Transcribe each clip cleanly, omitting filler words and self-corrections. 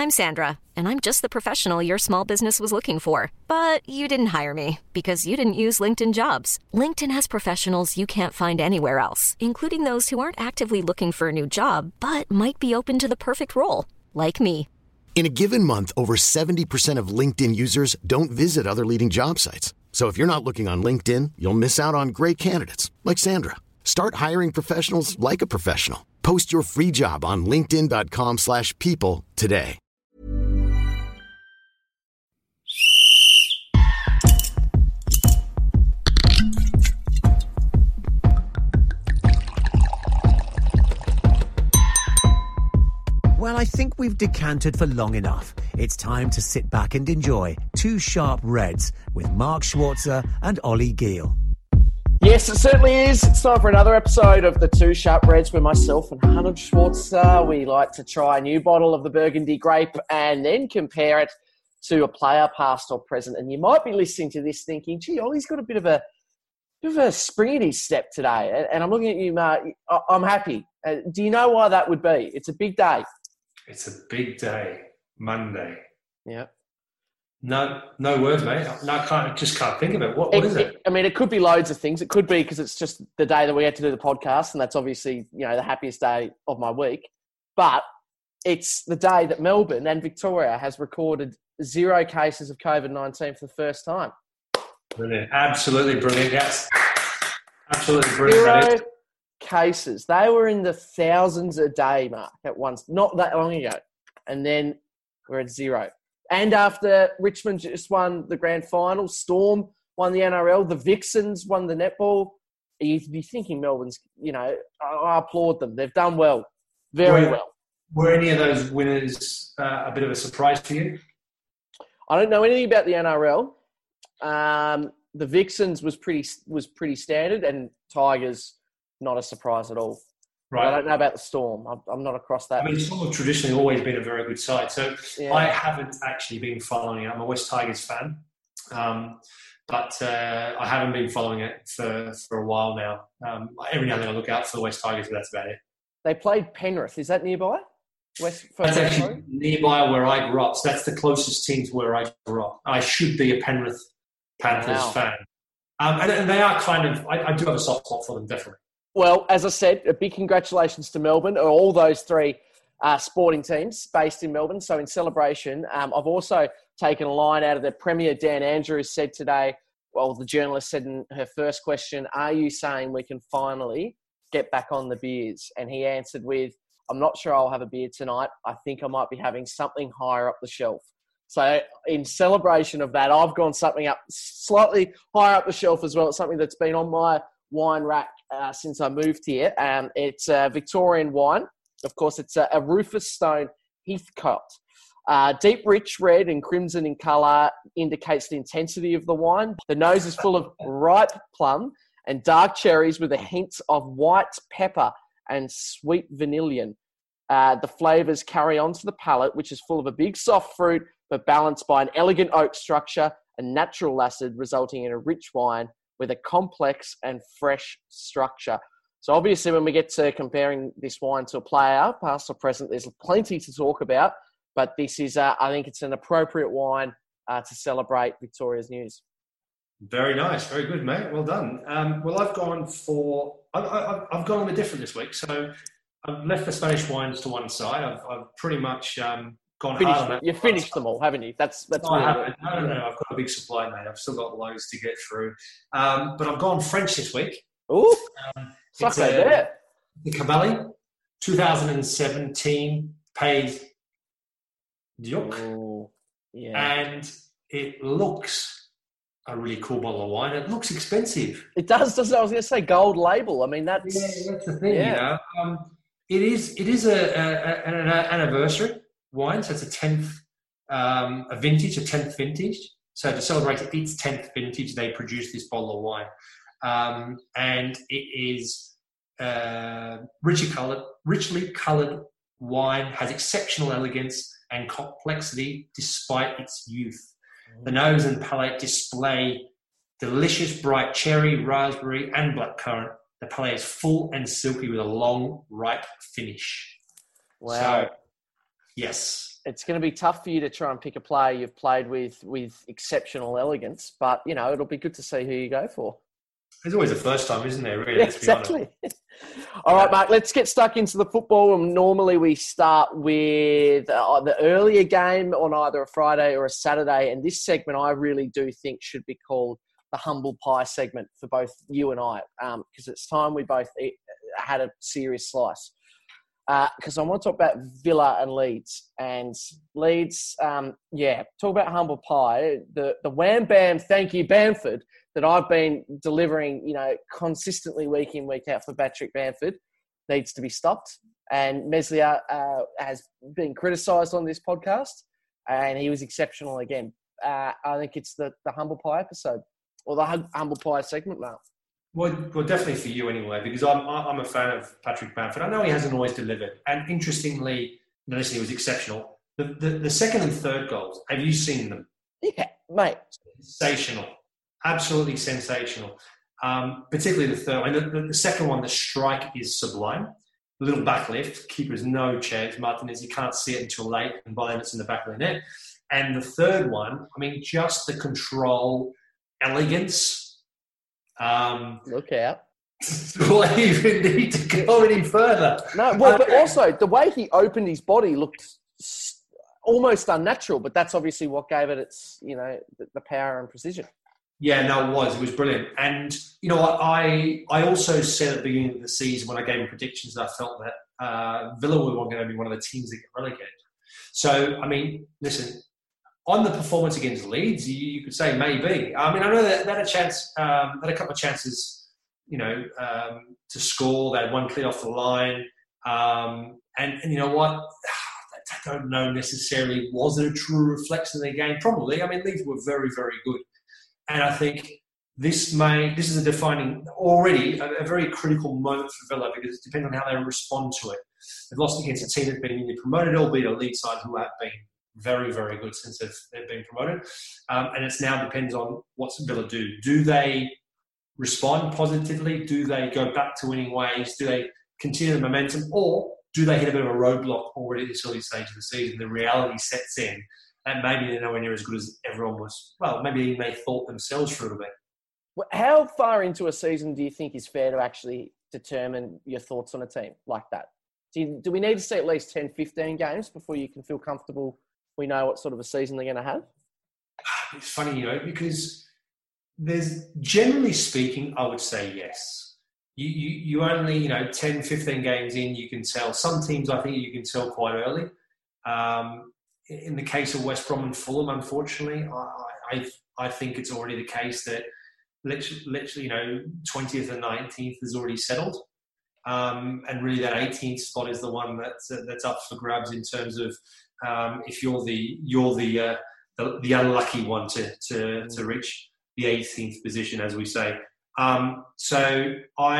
I'm Sandra, and I'm just the professional your small business was looking for. But you didn't hire me because you didn't use LinkedIn Jobs. LinkedIn has professionals you can't find anywhere else, including those who aren't actively looking for a new job, but might be open to the perfect role, like me. In a given month, over 70% of LinkedIn users don't visit other leading job sites. So if you're not looking on LinkedIn, you'll miss out on great candidates like Sandra. Start hiring professionals like a professional. Post your free job on linkedin.com/people today. Well, I think we've decanted for long enough. It's time to sit back and enjoy Two Sharp Reds with Mark Schwarzer and Ollie Gill. Yes, it certainly is. It's time for another episode of the Two Sharp Reds with myself and Arnold Schwarzer. We like to try a new bottle of the Burgundy grape and then compare it to a player past or present. And you might be listening to this thinking, gee, Ollie's got a bit of a spring in his step today. And I'm looking at you, Mark. I'm happy. Do you know why that would be? It's a big day. It's a big day, Monday. Yeah. No words, mate. No, I just can't think of it. What is it? I mean, it could be loads of things. It could be because it's just the day that we had to do the podcast, and that's obviously, the happiest day of my week. But it's the day that Melbourne and Victoria has recorded 0 cases of COVID-19 for the first time. Brilliant. Absolutely brilliant, yes. Absolutely brilliant. 0 cases. They were in the thousands a day, Mark, at once, not that long ago. And then we're at 0. And after Richmond just won the grand final, Storm won the NRL, the Vixens won the netball, you'd be thinking Melbourne's, I applaud them. They've done well, very well. Were any of those winners a bit of a surprise to you? I don't know anything about the NRL. The Vixens was pretty standard, and Tigers, not a surprise at all. Right. I don't know about the Storm. I'm not across that. I mean, Storm have traditionally always been a very good side. So yeah. I haven't actually been following it. I'm a West Tigers fan. But I haven't been following it for a while now. Every now and then I look out for the West Tigers, but that's about it. They played Penrith. Is that nearby? That's actually nearby where I grew up. So that's the closest team to where I grew up. I should be a Penrith Panthers fan. And they are kind of, I do have a soft spot for them, definitely. Well, as I said, a big congratulations to Melbourne, or all those three sporting teams based in Melbourne. So in celebration, I've also taken a line out of the Premier. Dan Andrews said today, well, the journalist said in her first question, are you saying we can finally get back on the beers? And he answered with, I'm not sure I'll have a beer tonight. I think I might be having something higher up the shelf. So in celebration of that, I've gone something up slightly higher up the shelf as well. It's something that's been on my wine rack since I moved here. It's a Victorian wine. Of course, it's a Rufus Stone Heathcote. Deep, rich red and crimson in colour indicates the intensity of the wine. The nose is full of ripe plum and dark cherries with a hint of white pepper and sweet vanillion. The flavours carry on to the palate, which is full of a big soft fruit, but balanced by an elegant oak structure and natural acid, resulting in a rich wine with a complex and fresh structure. So obviously when we get to comparing this wine to a player, past or present, there's plenty to talk about, but this is, I think it's an appropriate wine to celebrate Victoria's news. Very nice. Very good, mate. Well done. Well, I've gone I've gone on a different this week. So I've left the Spanish wines to one side. I've pretty much gone hard on that. You've finished them all, haven't you? That's no, I haven't. No. I've got a big supply, mate. I've still got loads to get through. But I've gone French this week. Ooh, it's there. The Cavalli, 2017 Pays d'Oc. Oh, yeah. And it looks a really cool bottle of wine. It looks expensive. It does, doesn't it? I was going to say gold label. I mean, that's the thing. Yeah. It is an anniversary wine, so it's a 10th a vintage, a 10th vintage. So to celebrate its 10th vintage, they produced this bottle of wine, and it is richly coloured wine, has exceptional elegance and complexity despite its youth. The nose and palate display delicious bright cherry, raspberry, and blackcurrant. The palate is full and silky with a long, ripe finish. Wow. So, yes. It's going to be tough for you to try and pick a player you've played with exceptional elegance, but, it'll be good to see who you go for. There's always a first time, isn't there, really? Exactly. All right, Mark, let's get stuck into the football. And normally we start with the earlier game on either a Friday or a Saturday. And this segment I really do think should be called the humble pie segment for both you and I, because it's time we both had a serious slice. Because I want to talk about Villa and Leeds. And Leeds, talk about humble pie. The wham bam, thank you, Bamford, that I've been delivering, consistently week in, week out for Patrick Bamford needs to be stopped. And Meslier has been criticised on this podcast, and he was exceptional again. I think it's the humble pie episode, or the humble pie segment, Mark. Well, definitely for you anyway, because I'm a fan of Patrick Bamford. I know he hasn't always delivered, and interestingly, he was exceptional. The second and third goals, have you seen them? Yeah, mate. Sensational. Absolutely sensational. Particularly the third one. The second one, the strike is sublime. A little backlift. Keeper's no chance. Martinez, you can't see it until late, and by then it's in the back of the net. And the third one, just the control, elegance. Look out. Do I even need to go any further? No, but also the way he opened his body looked almost unnatural, but that's obviously what gave it its, the power and precision. Yeah, no, it was brilliant. And, I also said at the beginning of the season when I gave him predictions that I felt that Villa were going to be one of the teams that get relegated. So, listen, on the performance against Leeds, you could say maybe. I know that they had a chance, had a couple of chances, to score. They had one clear off the line. And you know what? I don't know necessarily, was it a true reflection of their game? Probably. Leeds were very, very good. And I think this is a defining, already a very critical moment for Villa, because it depends on how they respond to it. They've lost against a team that's been newly promoted, albeit a Leeds side who have been very, very good since they've been promoted. And it now depends on what Villa do. Do they respond positively? Do they go back to winning ways? Do they continue the momentum? Or do they hit a bit of a roadblock already at this early stage of the season? The reality sets in, and maybe they're nowhere near as good as everyone was. Well, maybe they thought themselves for a little bit. How far into a season do you think is fair to actually determine your thoughts on a team like that? Do we need to see at least 10, 15 games before you can feel comfortable we know what sort of a season they're going to have? It's funny, because there's, generally speaking, I would say yes. You only, 10, 15 games in, you can tell. Some teams, I think you can tell quite early. In the case of West Brom and Fulham, unfortunately, I think it's already the case that literally, 20th and 19th is already settled. And really that 18th spot is the one that's up for grabs in terms of if you're the unlucky one to reach the 18th position, as we say. So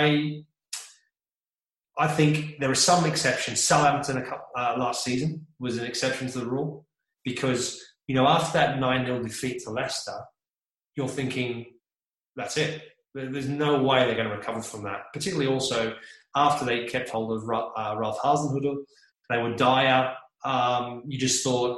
I think there are some exceptions. Southampton last season was an exception to the rule because, after that 9-0 defeat to Leicester, you're thinking, that's it. There's no way they're going to recover from that. Particularly also after they kept hold of Ralph Hasenhüttl, they were dire. You just thought,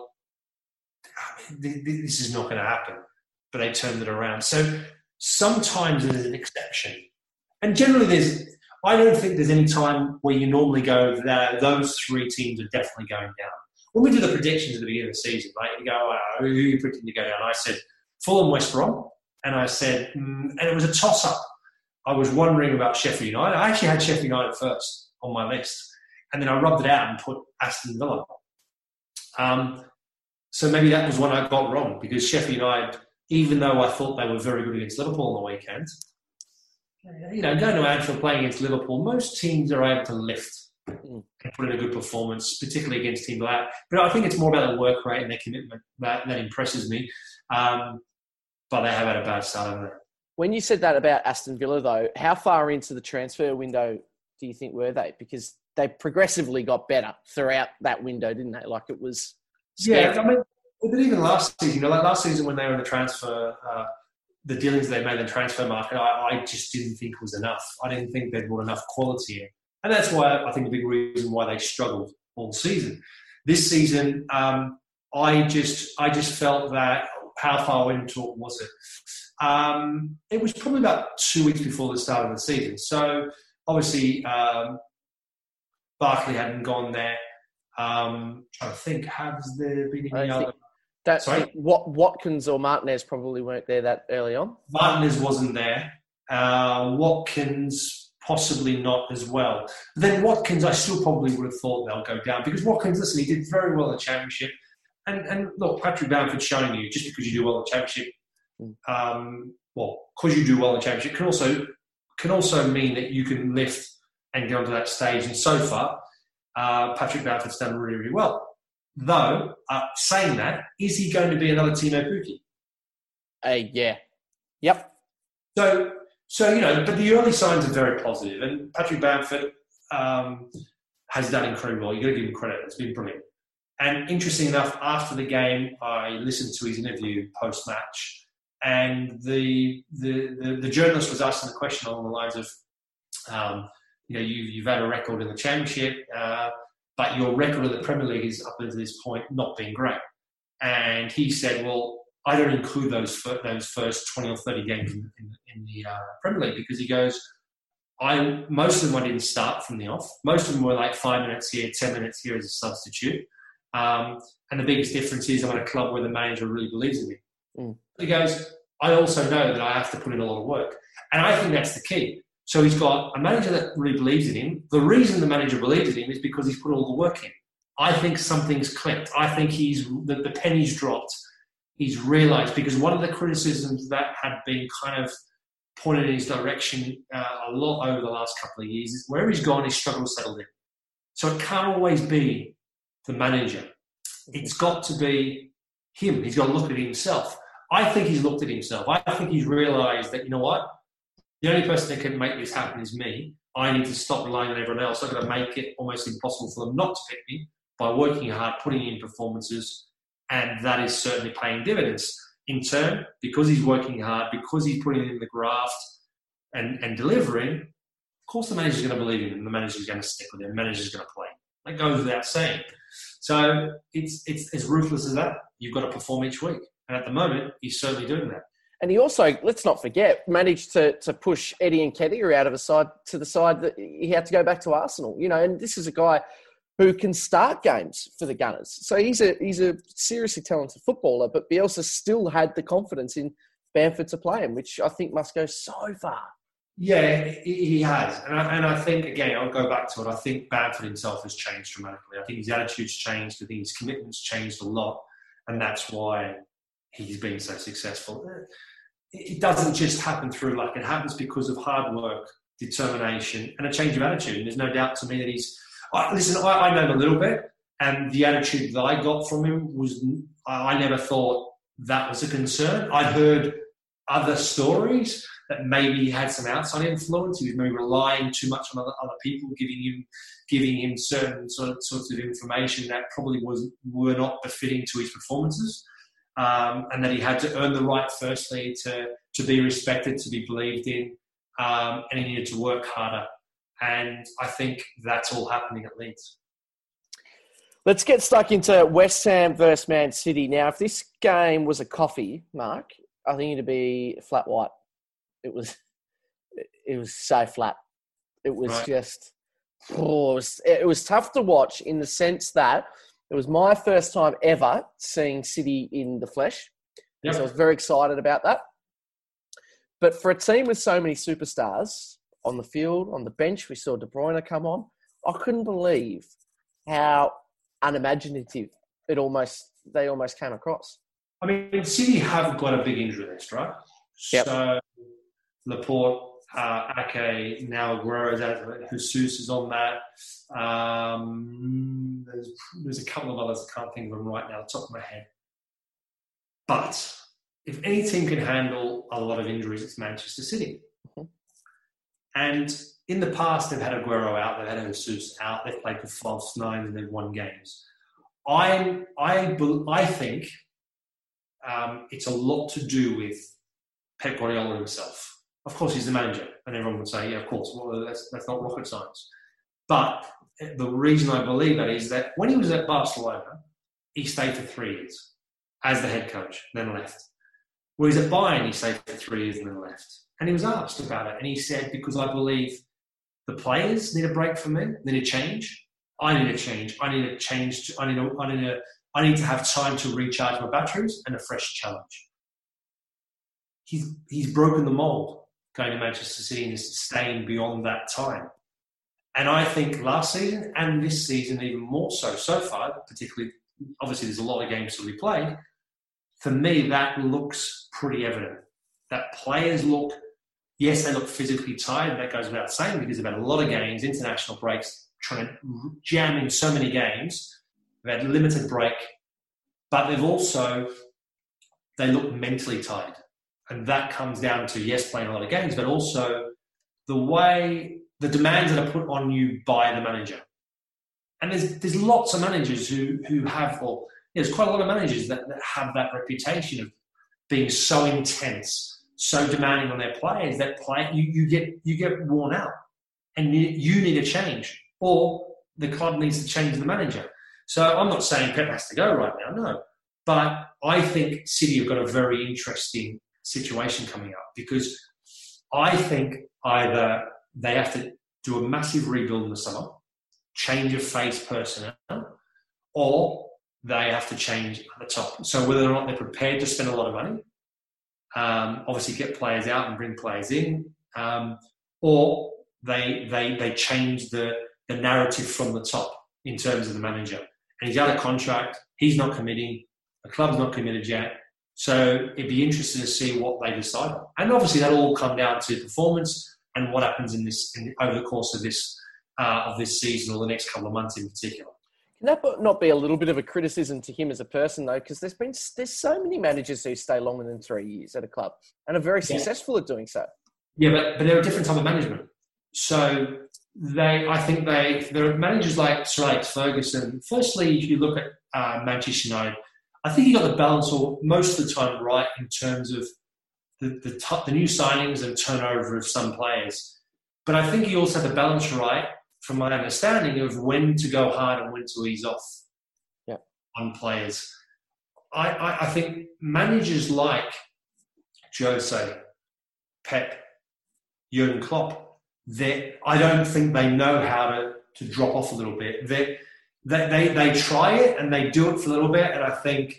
this is not going to happen. But they turned it around. So sometimes there's an exception. And generally I don't think there's any time where you normally go that those three teams are definitely going down. When we do the predictions at the beginning of the season, right, you go, who are you predicting to go down? I said Fulham, West Brom. And I said, and it was a toss-up. I was wondering about Sheffield United. I actually had Sheffield United first on my list. And then I rubbed it out and put Aston Villa. So maybe that was one I got wrong because Sheffield United, even though I thought they were very good against Liverpool on the weekend, going to Anfield playing against Liverpool, most teams are able to lift and put in a good performance, particularly against teams like that. But I think it's more about the work rate and their commitment that impresses me. But they have had a bad start, haven't they? When you said that about Aston Villa, though, how far into the transfer window do you think were they? Because they progressively got better throughout that window, didn't they? Like it was scary. Yeah, but even last season, like last season when they were in the transfer, the dealings they made in the transfer market, I just didn't think was enough. I didn't think they'd brought enough quality in. And that's why I think the big reason why they struggled all season. This season, I just felt that, how far into it was it? It was probably about 2 weeks before the start of the season. So obviously, Barkley hadn't gone there. Trying to think, has there been any other? Watkins or Martinez probably weren't there that early on. Martinez wasn't there. Watkins possibly not as well. Then Watkins, I still probably would have thought they'll go down, because Watkins, listen, he did very well in the championship. And look, Patrick Bamford's showing you, just because you do well in the championship, because you do well in the championship can also mean that you can lift and get onto that stage. And so far, Patrick Bamford's done really, really well. Though, saying that, is he going to be another Timo Pukki? Yeah. Yep. So but the early signs are very positive, and Patrick Bamford has done incredible. You've got to give him credit. It's been brilliant. And interesting enough, after the game, I listened to his interview post-match, and the journalist was asking the question along the lines of, you've had a record in the championship, but your record in the Premier League is up until this point not been great. And he said, well, I don't include those first 20 or 30 games in the Premier League, because he goes, most of them I didn't start from the off. Most of them were like 5 minutes here, 10 minutes here as a substitute. And the biggest difference is I'm at a club where the manager really believes in me. He goes, I also know that I have to put in a lot of work. And I think that's the key. So he's got a manager that really believes in him. The reason the manager believes in him is because he's put all the work in. I think something's clicked. I think the penny's dropped. He's realised, because one of the criticisms that had been kind of pointed in his direction a lot over the last couple of years is where he's gone, he's struggled to settle in. So it can't always be the manager. It's got to be him. He's got to look at himself. I think he's looked at himself. I think he's realised that, you know what? The only person that can make this happen is me. I need to stop relying on everyone else. I've got to make it almost impossible for them not to pick me by working hard, putting in performances, and that is certainly paying dividends. In turn, because he's working hard, because he's putting in the graft and delivering, of course the manager's going to believe in him, the manager's going to stick with him, the manager's going to play. That goes without saying. So it's as ruthless as that. You've got to perform each week. And at the moment, he's certainly doing that. And he also, let's not forget, managed to push Eddie Nketiah out of the side that he had to go back to Arsenal. And this is a guy who can start games for the Gunners. So he's a seriously talented footballer, but Bielsa still had the confidence in Bamford to play him, which I think must go so far. Yeah, he has. And I think, again, I'll go back to it. I think Bamford himself has changed dramatically. I think his attitude's changed. I think his commitment's changed a lot. And that's why he's been so successful. It doesn't just happen through luck. It happens because of hard work, determination, and a change of attitude. And there's no doubt to me that he's... Listen, I know him a little bit, and the attitude that I got from him was... I never thought that was a concern. I'd heard other stories that maybe he had some outside influence. He was maybe relying too much on other people, giving him certain sorts of information that probably were not befitting to his performances, and that he had to earn the right, firstly, to be respected, to be believed in, and he needed to work harder. And I think that's all happening at Leeds. Let's get stuck into West Ham versus Man City. Now, if this game was a coffee, Mark, I think it'd be flat white. It was so flat. It was right. It was tough to watch in the sense that it was my first time ever seeing City in the flesh. Yep. So I was very excited about that. But for a team with so many superstars on the field, on the bench, we saw De Bruyne come on. I couldn't believe how unimaginative they almost came across. I mean, City have got a big injury list, right? Yep. So Laporte, Ake, now Aguero, Jesus is on that. There's a couple of others I can't think of them right now, off the top of my head. But if any team can handle a lot of injuries, it's Manchester City. Mm-hmm. And in the past, they've had Aguero out, they've had Jesus out, they've played with false nines and they've won games. I think it's a lot to do with Pep Guardiola himself. Of course, he's the manager, and everyone would say, yeah, of course, well, that's not rocket science. But the reason I believe that is that when he was at Barcelona, he stayed for 3 years as the head coach, then left. Whereas at Bayern, he stayed for 3 years and then left. And he was asked about it. And he said, because I believe the players need a break from me, they need a change. I need a change. I need a change. I need to have time to recharge my batteries and a fresh challenge. He's broken the mould going to Manchester City and is staying beyond that time. And I think last season and this season even more so far, particularly, obviously there's a lot of games to be played. For me, that looks pretty evident. That players look, yes, they look physically tired. That goes without saying because they've had a lot of games, international breaks, trying to jam in so many games. They've had limited break, but they look mentally tired. And that comes down to, yes, playing a lot of games, but also the demands that are put on you by the manager. And there's lots of managers who have, or there's quite a lot of managers that have that reputation of being so intense, so demanding on their players that you get worn out, and you need a change, or the club needs to change the manager. So I'm not saying Pep has to go right now, no, but I think City have got a very interesting situation coming up because I think either they have to do a massive rebuild in the summer, change of face personnel, or they have to change at the top. So whether or not they're prepared to spend a lot of money, obviously get players out and bring players in, or they change the narrative from the top in terms of the manager. And he's out of contract, he's not committing, the club's not committed yet. So it'd be interesting to see what they decide on. And obviously that'll all come down to performance and what happens over the course of this season or the next couple of months in particular. Can that not be a little bit of a criticism to him as a person, though? Because there's so many managers who stay longer than 3 years at a club and are very successful at doing so. Yeah, but they're a different type of management. So I think there are managers like Sir Alex Ferguson. Firstly, if you look at Manchester United, I think he got the balance most of the time right in terms of the new signings and turnover of some players. But I think he also had the balance right, from my understanding, of when to go hard and when to ease off on players. I think managers like Jose, Pep, Jurgen Klopp, I don't think they know how to drop off a little bit. They try it and they do it for a little bit, and I think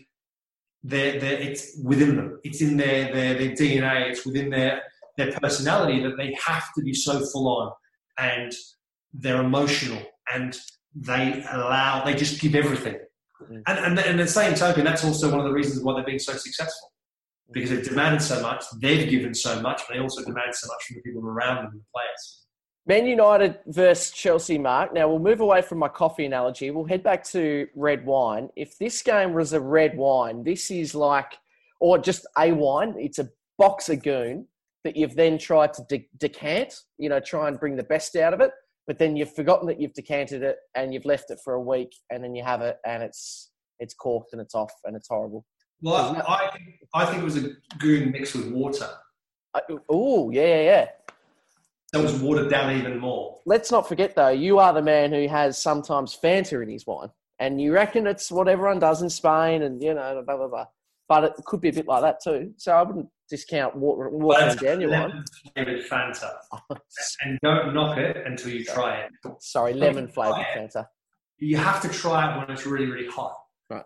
it's within them. It's in their DNA. It's within their personality that they have to be so full on, and they're emotional, and they just give everything. And at the same token, that's also one of the reasons why they're being so successful, because they've demanded so much, they've given so much, but they also demand so much from the people around them, the players. Man United versus Chelsea, Mark. Now, we'll move away from my coffee analogy. We'll head back to red wine. If this game was a red wine, this is like, or just a wine, it's a box of goon that you've then tried to decant, try and bring the best out of it, but then you've forgotten that you've decanted it and you've left it for a week, and then you have it and it's corked and it's off and it's horrible. Well, I think it was a goon mixed with water. Oh, yeah. That was watered down even more. Let's not forget, though, you are the man who has sometimes Fanta in his wine. And you reckon it's what everyone does in Spain and, blah, blah, blah. But it could be a bit like that too. So I wouldn't discount water down your wine. Lemon-flavoured Fanta. And don't knock it until you try it. Sorry, lemon-flavoured Fanta. You have to try it when it's really, really hot. Right.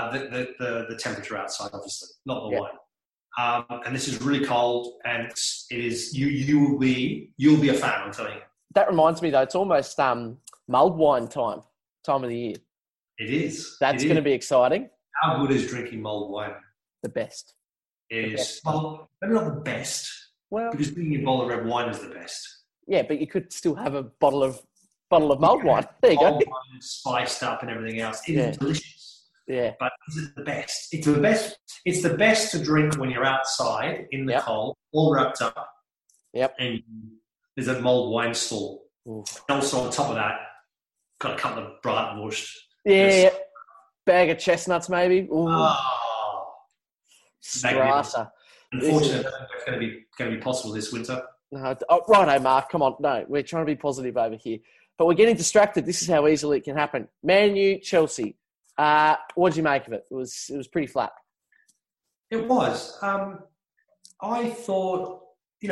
The temperature outside, obviously, not the wine. And this is really cold, and it is you'll be a fan, I'm telling you. That reminds me though, it's almost mulled wine time of the year. It is. That's going to be exciting. How good is drinking mulled wine? The best. It is. Well, maybe not the best. Well, because drinking a bowl of red wine is the best. Yeah, but you could still have a bottle of mulled wine. There you go. Mulled wine, spiced up and everything else. It is delicious. Yeah. But is it the best? It's the best to drink when you're outside in the cold, all wrapped up. Yep. And there's a mulled wine stall. Ooh. And also on top of that, got a couple of Bratwurst. Yeah. Bag of chestnuts maybe. Ooh. Oh. Strasser. Unfortunately, it's going to be possible this winter. No, righto, Mark. Come on. No, we're trying to be positive over here. But we're getting distracted. This is how easily it can happen. Man U, Chelsea. What did you make of it? It was pretty flat. It was. I thought,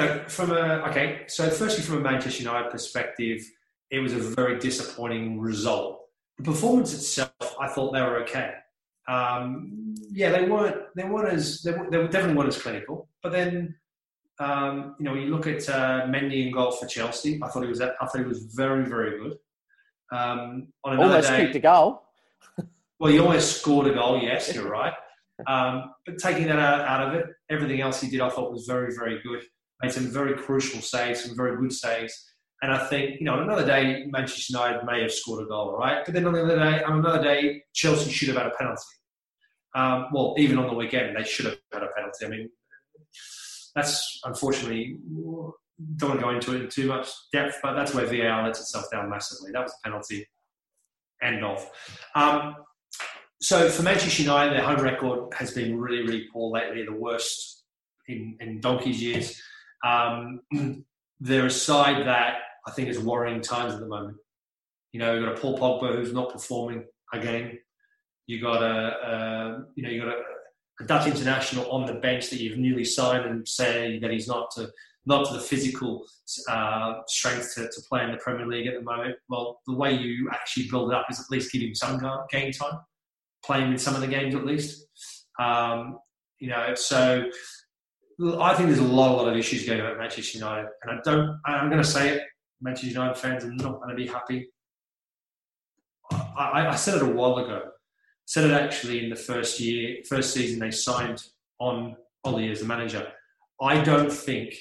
so firstly from a Manchester United perspective, it was a very disappointing result. The performance itself, I thought they were okay. They definitely weren't as clinical. But then, when you look at Mendy in goal for Chelsea, I thought he was very, very good. On another almost day, kicked a goal. Well, he almost scored a goal. Yes, you're right. But taking that out of it, everything else he did, I thought was very, very good. Made some very crucial saves, some very good saves. And I think, on another day, Manchester United may have scored a goal, right? But then on another day, Chelsea should have had a penalty. Even on the weekend, they should have had a penalty. I mean, that's unfortunately, don't want to go into it in too much depth, but that's where VAR lets itself down massively. That was a penalty. End of. So for Manchester United, their home record has been really, really poor lately, the worst in donkey's years. They're a side that I think is worrying times at the moment. You've got a Paul Pogba who's not performing again. You got a Dutch international on the bench that you've newly signed and say that he's not to the physical strength to play in the Premier League at the moment. Well, the way you actually build it up is at least give him some game time, play him in some of the games at least. So I think there's a lot of issues going on at Manchester United, and I'm going to say it, Manchester United fans are not going to be happy. I said it a while ago. Said it actually in the first season they signed on Ollie as the manager. I don't think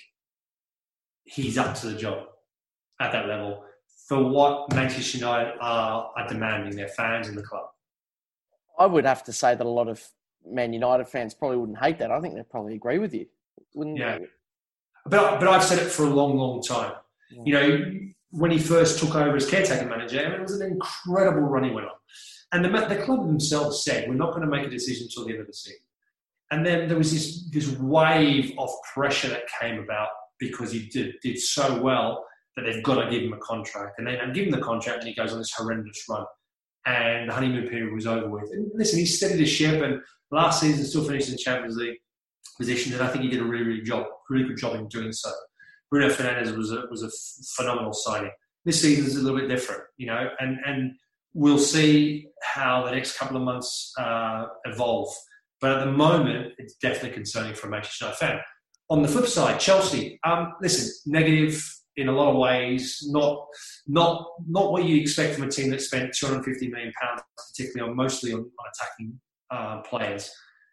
he's up to the job at that level for what Manchester United are demanding, their fans and the club. I would have to say that a lot of Man United fans probably wouldn't hate that. I think they'd probably agree with you. Wouldn't yeah. they? But I've said it for a long, long time. Yeah. When he first took over as caretaker manager, it was an incredible run he went on. And the club themselves said, we're not going to make a decision until the end of the season. And then there was this wave of pressure that came about because he did so well that they've got to give him a contract. And then give him the contract and he goes on this horrendous run. And the honeymoon period was over with. And listen, he steadied his ship and last season still finished in the Champions League position. And I think he did a really, really good job in doing so. Bruno Fernandes was a phenomenal signing. This season is a little bit different, and we'll see how the next couple of months evolve. But at the moment, it's definitely concerning for a Manchester United fan. On the flip side, Chelsea, negative in a lot of ways, not what you expect from a team that spent £250 million, particularly mostly on attacking players.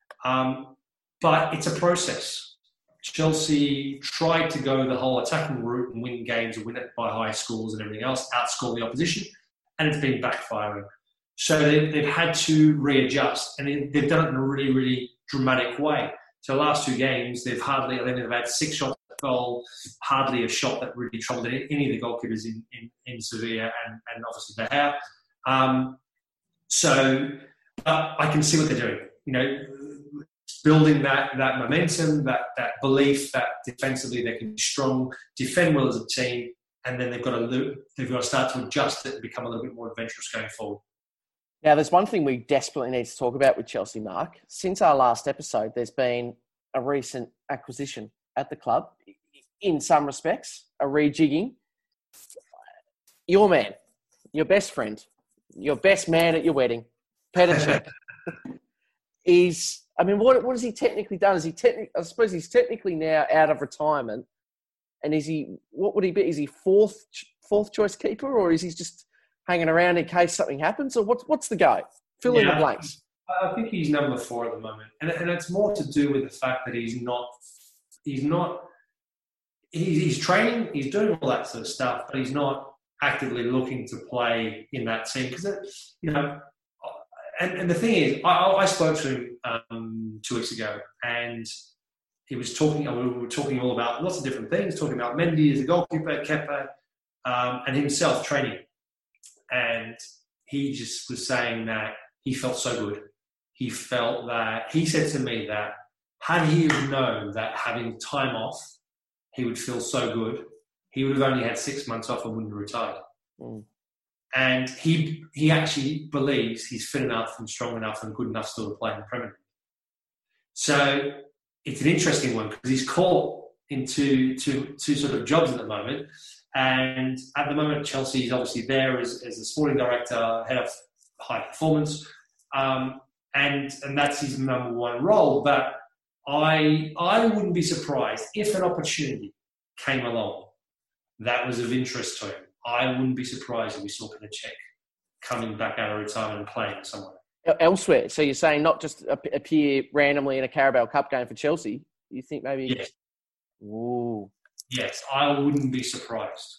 But it's a process. Chelsea tried to go the whole attacking route and win games and win it by high scores and everything else, outscore the opposition, and it's been backfiring. So they've had to readjust, and they've done it in a really, really dramatic way. So the last two games, they've had 6 shots at goal, hardly a shot that really troubled any of the goalkeepers in Sevilla and obviously De Gea. So I can see what they're doing. Building that momentum, that belief that defensively they can be strong, defend well as a team, and then they've got to start to adjust it and become a little bit more adventurous going forward. Now, there's one thing we desperately need to talk about with Chelsea, Mark. Since our last episode, there's been a recent acquisition at the club. In some respects, a rejigging. Your man, your best friend, your best man at your wedding, Petr Cech, what has he technically done? I suppose he's technically now out of retirement. And what would he be? Is he fourth choice keeper, or is he just hanging around in case something happens? Or what's the go? Fill in the blanks. I think he's number 4 at the moment. And it's more to do with the fact that he's training, he's doing all that sort of stuff, but he's not actively looking to play in that team. Because, and the thing is, I spoke to him 2 weeks ago, and he was talking. We were talking all about lots of different things. Talking about Mendy as a goalkeeper, Kepa, and himself training. And he just was saying that he felt so good. He felt that he said to me that had he have known that having time off, he would feel so good, he would have only had 6 months off and wouldn't have retired. And he actually believes he's fit enough and strong enough and good enough still to play in the Premier League. So it's an interesting one because he's caught into two sort of jobs at the moment. And at the moment, Chelsea is obviously there as the sporting director, head of high performance. And that's his number one role. But I wouldn't be surprised if an opportunity came along that was of interest to him. I wouldn't be surprised if we saw Petr Cech coming back out of retirement and playing somewhere. Elsewhere. So you're saying not just appear randomly in a Carabao Cup game for Chelsea. You think maybe... Yes. Ooh. Yes, I wouldn't be surprised.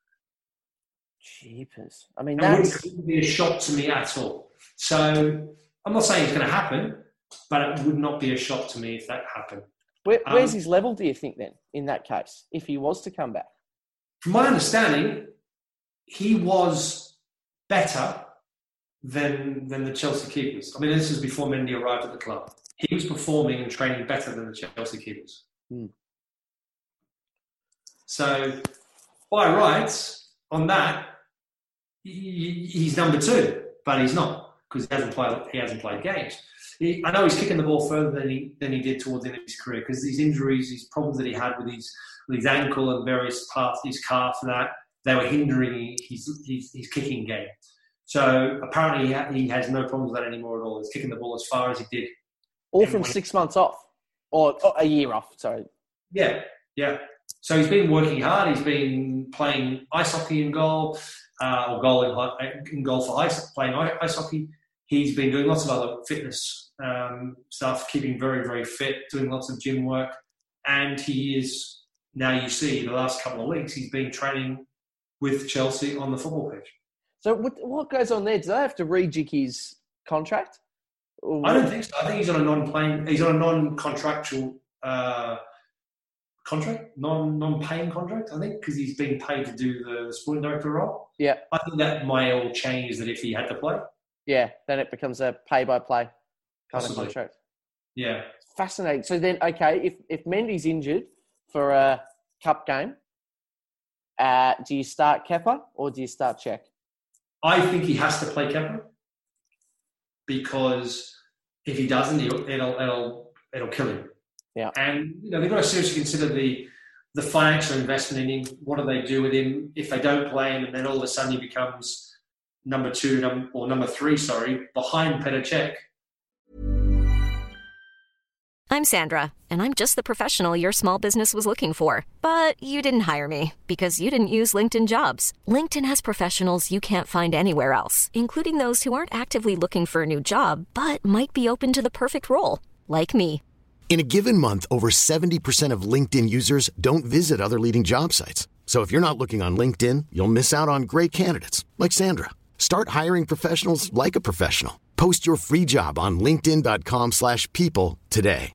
Jeepers. I mean, it wouldn't be a shock to me at all. So I'm not saying it's going to happen, but it would not be a shock to me if that happened. Where's his level, do you think, then, in that case, if he was to come back? From my understanding, he was better than the Chelsea keepers. I mean, this was before Mendy arrived at the club. He was performing and training better than the Chelsea keepers. So, by rights, on that, he's number two, but he's not because he hasn't played games. I know he's kicking the ball further than he did towards the end of his career because these injuries, these problems that he had with his ankle and various parts, his calf and that, they were hindering his kicking game. So apparently he has no problems with that anymore at all. He's kicking the ball as far as he did. All from 6 months off, or a year off, sorry. Yeah. So he's been working hard. He's been playing ice hockey in goal, or goal in goal for playing ice hockey. He's been doing lots of other fitness stuff, keeping very, very fit, doing lots of gym work. And he is, now you see, the last couple of weeks, he's been training with Chelsea on the football pitch. So what goes on there? Do they have to rejig his contract? I don't think so. I think he's on a non-contractual contract, non-paying contract, I think, because he's been paid to do the sporting director role. Yeah. I think that may all change that if he had to play. Yeah, then it becomes a pay-by-play kind of contract. Yeah. Fascinating. So then, okay, if Mendy's injured for a cup game, do you start Kepa or do you start Cech? I think he has to play Kepa because if he doesn't, it'll kill him. Yeah. And they've got to seriously consider the financial investment in him. What do they do with him if they don't play him, and then all of a sudden he becomes number three, behind Petr Cech. I'm Sandra, and I'm just the professional your small business was looking for. But you didn't hire me because you didn't use LinkedIn Jobs. LinkedIn has professionals you can't find anywhere else, including those who aren't actively looking for a new job, but might be open to the perfect role, like me. In a given month, over 70% of LinkedIn users don't visit other leading job sites. So if you're not looking on LinkedIn, you'll miss out on great candidates like Sandra. Start hiring professionals like a professional. Post your free job on linkedin.com/people today.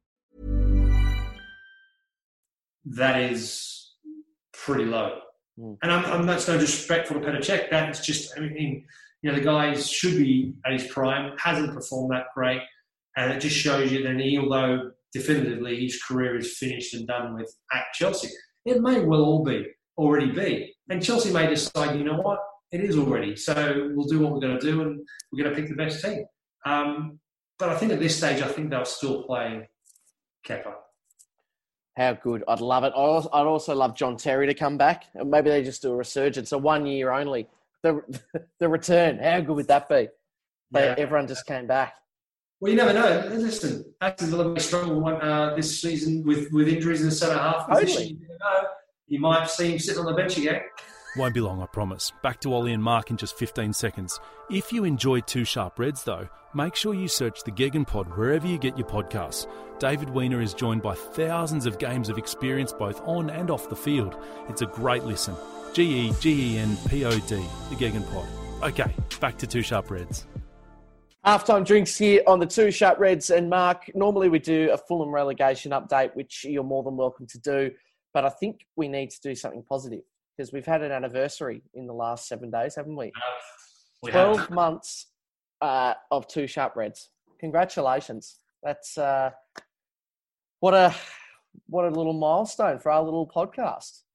That is pretty low. And that's no disrespectful to Petr Cech. That's just, the guy should be at his prime, hasn't performed that great. And it just shows you that although definitively his career is finished and done with at Chelsea, it may well already be. And Chelsea may decide, you know what, it is already. So we'll do what we're going to do and we're going to pick the best team. But I think at this stage, I think they'll still play Kepa. How good. I'd love it. I'd also love John Terry to come back. And maybe they just do a resurgence, a 1 year only. The return, how good would that be? Yeah. Everyone just came back. Well, you never know. Listen, Aston Villa may struggle this season with injuries in the centre half position. Totally. You never know. You might see him sitting on the bench again. Won't be long, I promise. Back to Ollie and Mark in just 15 seconds. If you enjoy Two Sharp Reds, though, make sure you search the Gegen Pod wherever you get your podcasts. David Weiner is joined by thousands of games of experience both on and off the field. It's a great listen. GEGENPOD, the Gegen Pod. Okay, back to Two Sharp Reds. Halftime drinks here on the Two Sharp Reds. And Mark, normally we do a Fulham relegation update, which you're more than welcome to do. But I think we need to do something positive because we've had an anniversary in the last 7 days, haven't we? 12 months of Two Sharp Reds. Congratulations. That's what a little milestone for our little podcast.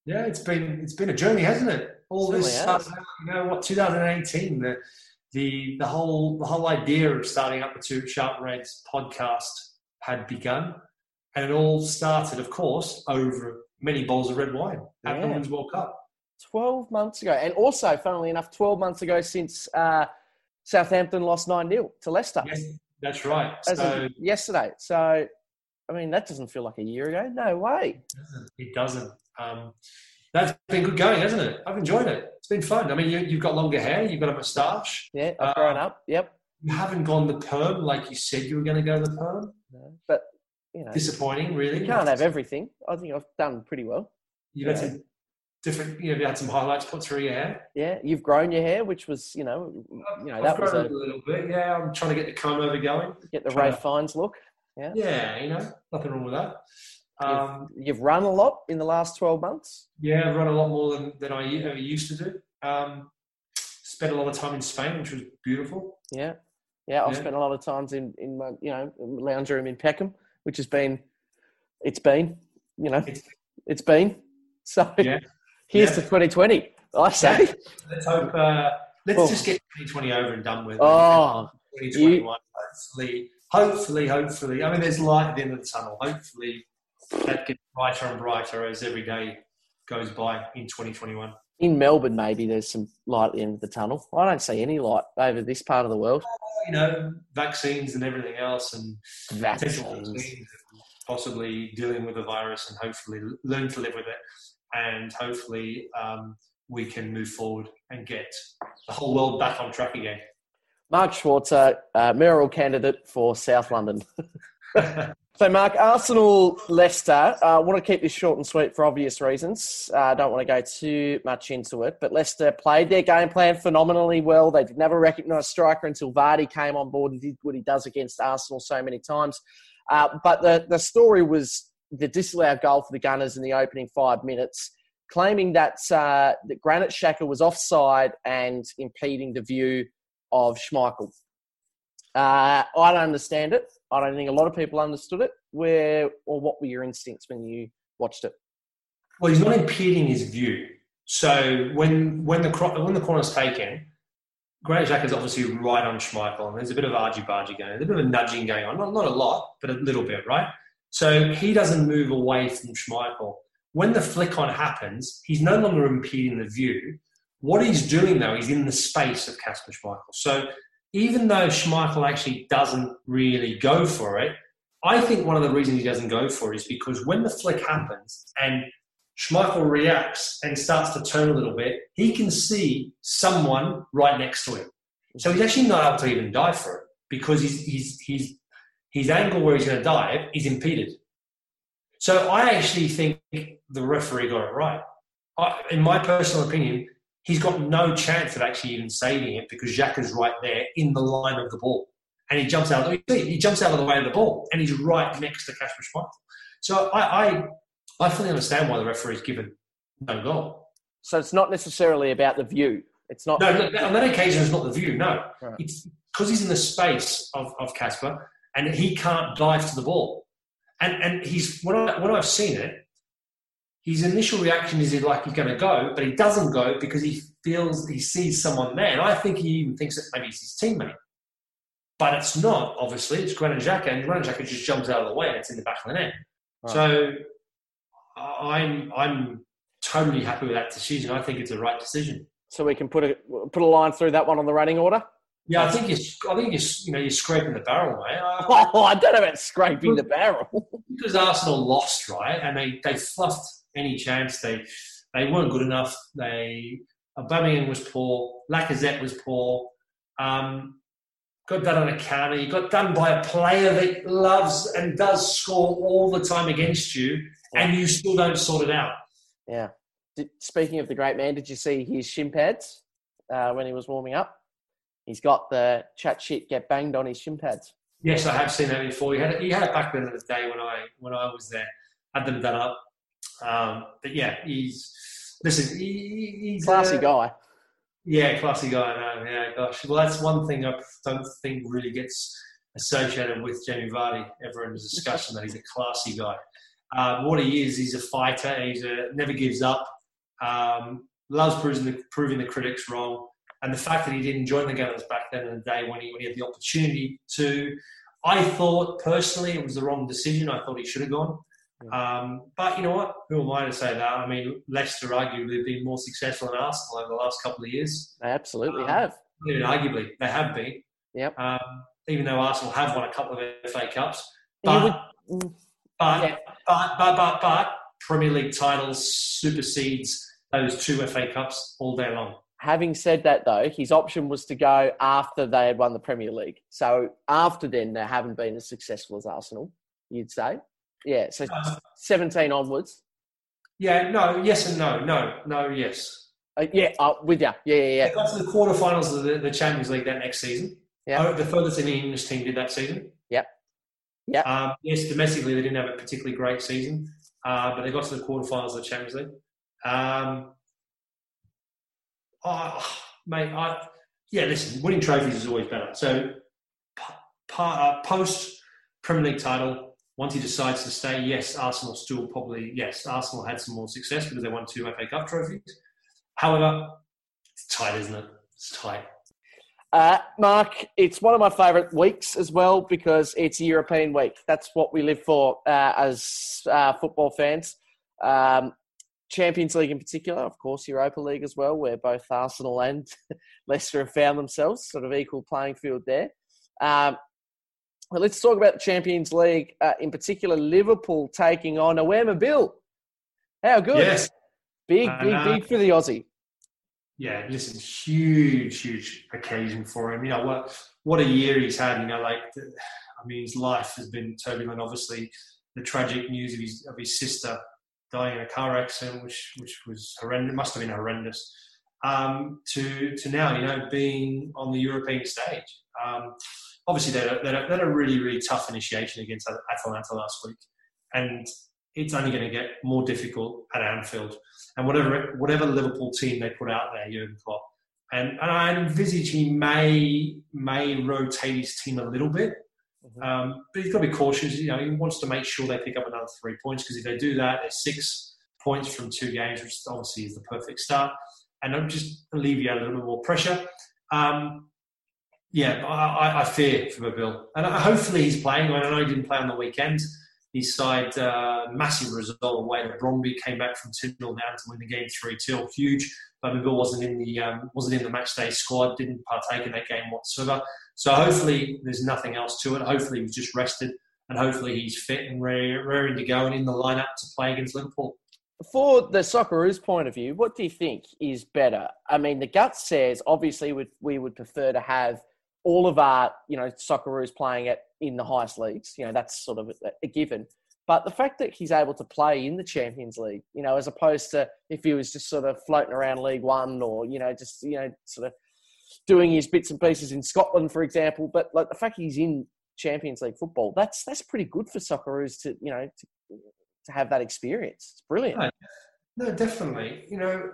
Yeah, it's been a journey, hasn't it? All Certainly this has. stuff, 2018, the whole idea of starting up the Two Sharp Reds podcast had begun, and it all started, of course, over many bowls of red wine at the Women's World Cup. 12 months ago. And also, funnily enough, 12 months ago since Southampton lost 9-0 to Leicester. Yes, that's right. Yesterday. So, I mean, that doesn't feel like a year ago. No way. It doesn't. That's been good going, hasn't it? I've enjoyed it. It's been fun. I mean, you've got longer hair. You've got a moustache. Yeah, I've grown up. Yep. You haven't gone the perm like you said you were going to go the perm. No, but, disappointing, really. You can't have everything. I think I've done pretty well. You've had some different, you had some highlights put through your hair. Yeah, you've grown your hair, which was, I've that grown was a little bit. Yeah, I'm trying to get the comb over going. Get the Ray Fiennes look. Yeah. Yeah, nothing wrong with that. You've run a lot in the last 12 months? Yeah, I've run a lot more than I ever used to do. Spent a lot of time in Spain, which was beautiful. Yeah. Yeah, I've spent a lot of times in my, lounge room in Peckham, which has been, it's been. So here's to 2020, I say. Yeah. Let's hope, let's just get 2020 over and done with. 2021, hopefully. I mean, there's light at the end of the tunnel. Hopefully that gets brighter and brighter as every day goes by in 2021. In Melbourne, maybe there's some light at the end of the tunnel. I don't see any light over this part of the world. Vaccines and everything else, and vaccines. Possibly dealing with the virus, and hopefully learn to live with it, and hopefully we can move forward and get the whole world back on track again. Mark Schwarzer, mayoral candidate for South London. So, Mark, Arsenal-Leicester, I want to keep this short and sweet for obvious reasons. I don't want to go too much into it, but Leicester played their game plan phenomenally well. They didn't have a recognised striker until Vardy came on board and did what he does against Arsenal so many times. But the story was the disallowed goal for the Gunners in the opening 5 minutes, claiming that Granit Xhaka was offside and impeding the view of Schmeichel. I don't understand it. I don't think a lot of people understood it. What were your instincts when you watched it? Well, he's not impeding his view. So when the corner's taken, Granit Xhaka is obviously right on Schmeichel, and there's a bit of argy-bargy going on. There's a bit of nudging going on. Not a lot, but a little bit, right? So he doesn't move away from Schmeichel. When the flick-on happens, he's no longer impeding the view. What he's doing, though, he's in the space of Kasper Schmeichel. So even though Schmeichel actually doesn't really go for it, I think one of the reasons he doesn't go for it is because when the flick happens and Schmeichel reacts and starts to turn a little bit, he can see someone right next to him. So he's actually not able to even dive for it because his angle where he's going to dive is impeded. So I actually think the referee got it right. In my personal opinion, he's got no chance of actually even saving it because Xhaka's right there in the line of the ball. And he jumps out of the way of the ball and he's right next to Kasper Schmeichel. So I fully understand why the referee's given no goal. So it's not necessarily about the view. It's not. No, on that occasion, it's not the view. No, right. It's because he's in the space of Kasper and he can't dive to the ball. And he's when I've seen it, his initial reaction is like he's going to go, but he doesn't go because he sees someone there. And I think he even thinks that maybe it's his teammate. But it's not, obviously. It's Granit Xhaka, and Granit Xhaka just jumps out of the way and it's in the back of the net. Right. So I'm totally happy with that decision. I think it's the right decision. So we can put a line through that one on the running order? Yeah, I think you're scraping the barrel, mate. I don't know about scraping the barrel. Because Arsenal lost, right? And they fluffed any chance. They weren't good enough. Aubameyang was poor. Lacazette was poor. Got done on a counter. You got done by a player that loves and does score all the time against you, and you still don't sort it out. Yeah. Speaking of the great man, did you see his shin pads when he was warming up? He's got the chat shit get banged on his shin pads. Yes, I have seen that before. He had it back then in the day when I was there. Had them done up. But yeah, he's classy guy. Yeah, classy guy. I know. Yeah, gosh. Well, that's one thing I don't think really gets associated with Jamie Vardy ever in the discussion that he's a classy guy. What he is, he's a fighter. Never gives up. Loves proving the critics wrong. And the fact that he didn't join the Gunners back then in the day when he had the opportunity to, I thought personally it was the wrong decision. I thought he should have gone. But you know what? Who am I to say that? I mean, Leicester arguably have been more successful than Arsenal over the last couple of years. They absolutely have. Even arguably, they have been. Yep. Even though Arsenal have won a couple of FA Cups. But Premier League titles supersedes those 2 FA Cups all day long. Having said that, though, his option was to go after they had won the Premier League. So after then, they haven't been as successful as Arsenal, you'd say? Yeah, so 17 onwards. Yeah, no, yes and no. No, yes. With you. Yeah. They got to the quarterfinals of the Champions League that next season. Yeah. The furthest any English team did that season. Yep. Yes, domestically, they didn't have a particularly great season, but they got to the quarterfinals of the Champions League. Listen, winning trophies is always better. So, post Premier League title, once he decides to stay, Arsenal had some more success because they won 2 FA Cup trophies. However, it's tight, isn't it? It's tight. Mark, it's one of my favourite weeks as well because it's a European week. That's what we live for as football fans. Champions League in particular, of course, Europa League as well, where both Arsenal and Leicester have found themselves, sort of equal playing field there. Well, let's talk about the Champions League, in particular, Liverpool taking on Awemabil. How good? Yes. Big for the Aussie. Yeah, listen, huge occasion for him. You know, what a year he's had. You know, his life has been turbulent. Obviously, the tragic news of his sister dying in a car accident, which was horrendous, must have been horrendous, to now, you know, being on the European stage. Obviously, they had a really, really tough initiation against Atalanta last week. And it's only going to get more difficult at Anfield. And whatever Liverpool team they put out there, Jurgen Klopp. And I envisage he may rotate his team a little bit. But he's got to be cautious. You know, he wants to make sure they pick up another 3 points because if they do that, there's 6 points from 2 games, which obviously is the perfect start. And it'll just alleviate a little bit more pressure. I fear for Bill. And hopefully he's playing. I know he didn't play on the weekend. His side, massive result away to Brøndby, came back from 2-0 down to win the game 3-2. Huge. But Bill wasn't in the match day squad, didn't partake in that game whatsoever. So hopefully there's nothing else to it. Hopefully he's just rested and hopefully he's fit and raring to go and in the lineup to play against Liverpool. For the Socceroos point of view, what do you think is better? I mean, the gut says obviously we would prefer to have all of our, you know, Socceroos playing in the highest leagues. You know, that's sort of a given. But the fact that he's able to play in the Champions League, you know, as opposed to if he was just sort of floating around League One or, you know, just, you know, sort of doing his bits and pieces in Scotland, for example. But like the fact he's in Champions League football, that's pretty good for Socceroos to, you know, to have that experience. It's brilliant. No, definitely. You know,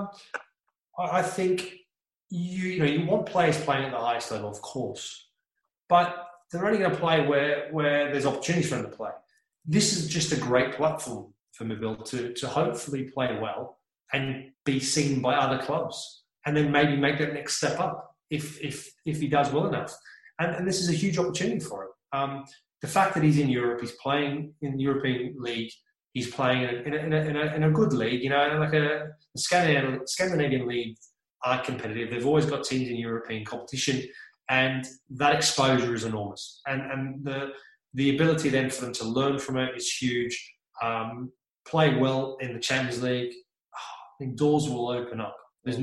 I think you want players playing at the highest level, of course, but they're only going to play where there's opportunities for them to play. This is just a great platform for Mobile to hopefully play well and be seen by other clubs, and then maybe make that next step up if he does well enough. And this is a huge opportunity for him. The fact that he's in Europe, he's playing in the European League, he's playing in a good league, you know, like a Scandinavian league are competitive. They've always got teams in European competition, and that exposure is enormous. And the ability then for them to learn from it is huge. Play well in the Champions League, I think doors will open up. There's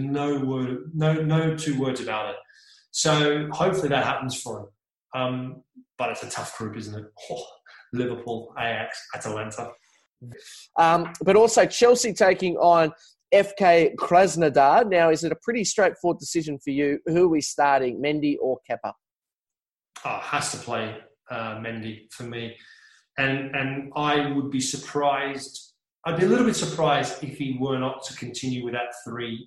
no two words about it. So hopefully that happens for him. But it's a tough group, isn't it? Liverpool, Ajax, Atalanta. But also Chelsea taking on FK Krasnodar. Now, is it a pretty straightforward decision for you? Who are we starting, Mendy or Kepa? Has to play Mendy for me. And I would be surprised. I'd be a little bit surprised if he were not to continue with that three,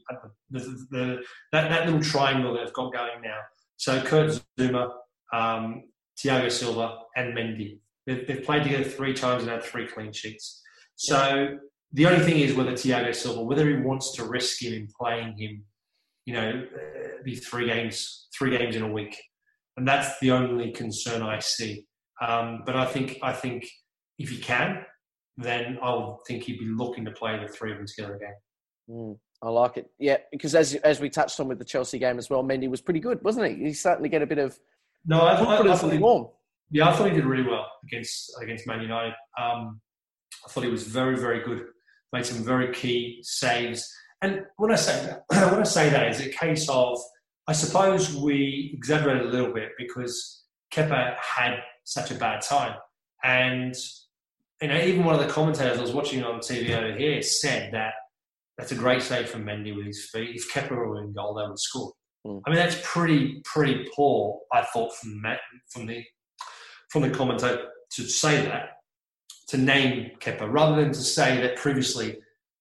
that little triangle that they've got going now. So Kurt Zouma, Thiago Silva and Mendy. They've played together 3 times and had 3 clean sheets. So The only thing is whether Thiago Silva, whether he wants to risk him in playing him, the 3 games in a week, and that's the only concern I see. But I think if he can, then I'll think he'd be looking to play the 3 of them together again. I like it. Yeah, because as we touched on with the Chelsea game as well, Mendy was pretty good, wasn't he? He's starting to get a bit of confidence in the warm. Yeah, I thought he did really well against Man United. I thought he was very, very good. Made some very key saves. And when I say that, it's a case of, I suppose we exaggerated a little bit because Kepa had such a bad time. And even one of the commentators I was watching on TV over here said that that's a great save from Mendy with his feet. If Kepa were in goal, they would score. I mean, that's pretty poor, I thought, from the commentator to say that, to name Kepa, rather than to say that previously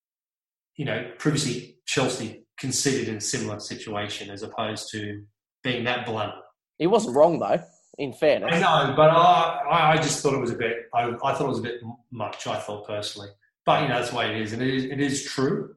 Chelsea conceded in a similar situation, as opposed to being that blunt. He wasn't wrong, though, in fairness. I know, but I just thought it was a bit, I thought it was a bit much, I thought personally. But, that's the way it is, and it is true.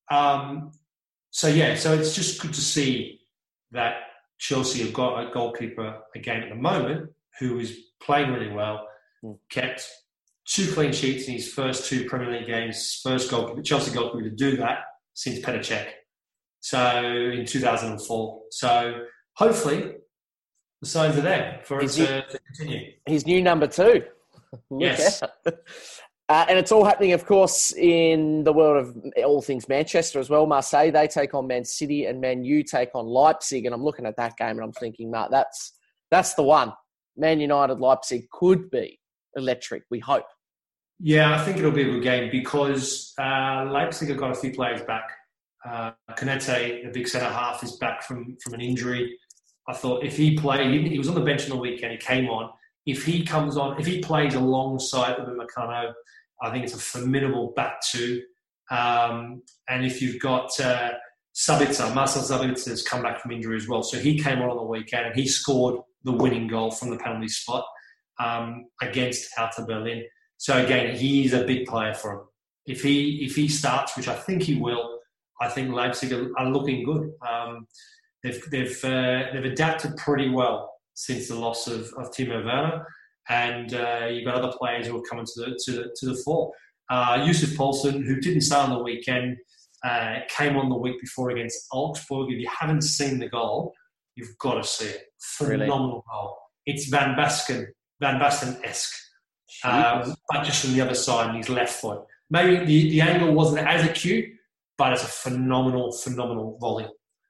So it's just good to see that Chelsea have got a goalkeeper again at the moment who is playing really well, kept 2 clean sheets in his first 2 Premier League games, first Chelsea goalkeeper to do that since Petr Cech. So in 2004. So hopefully the signs are there for it to continue. His new number 2. Yes. And it's all happening, of course, in the world of all things Manchester as well. Marseille, they take on Man City, and Man U take on Leipzig. And I'm looking at that game and I'm thinking, Mark, that's the one. Man United, Leipzig could be electric, we hope. Yeah, I think it'll be a good game because Leipzig have got a few players back. Konate, the big centre-half, is back from an injury. I thought if he played, he was on the bench on the weekend, he came on. If he plays alongside Upamecano, I think it's a formidable back 2. And if you've got Sabitzer, Marcel Sabitzer has come back from injury as well. So he came on the weekend and he scored the winning goal from the penalty spot against Hertha Berlin. So again, he's a big player for him. If he starts, which I think he will, I think Leipzig are looking good. They've adapted pretty well since the loss of Timo Werner, and you've got other players who are coming to the fore. Yusuf Poulsen, who didn't start on the weekend, came on the week before against Augsburg. If you haven't seen the goal, you've got to see it. Phenomenal goal. It's Van Basten-esque, but just from the other side on his left foot. Maybe the angle wasn't as acute, but it's a phenomenal volley.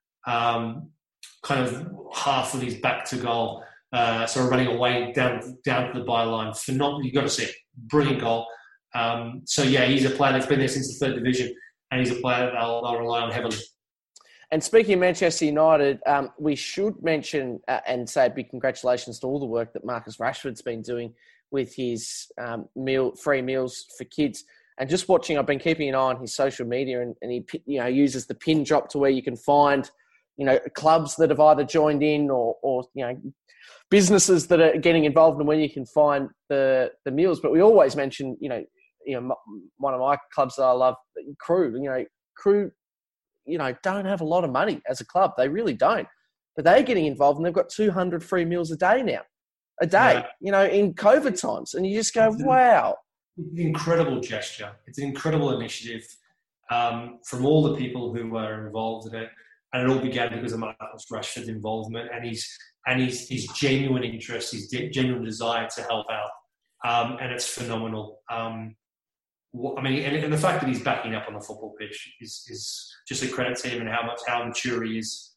Kind of half of his back to goal, sort of running away down to the byline. Phenomenal. You've got to see it. Brilliant goal. He's a player that's been there since the 3rd division, and he's a player that they'll rely on heavily. And speaking of Manchester United, we should mention and say a big congratulations to all the work that Marcus Rashford's been doing with his free meals for kids. And just watching, I've been keeping an eye on his social media, and he uses the pin drop to where you can find clubs that have either joined in or businesses that are getting involved and where you can find the meals. But we always mention, one of my clubs that I love, Crew. Crew, don't have a lot of money as a club. They really don't. But they're getting involved and they've got 200 free meals a day now. In COVID times. And you just go, wow. It's an incredible gesture. It's an incredible initiative from all the people who were involved in it. And it all began because of Marcus Rashford's involvement and his genuine interest, his genuine desire to help out. And it's phenomenal. And the fact that he's backing up on the football pitch is just a credit to him and how mature he is.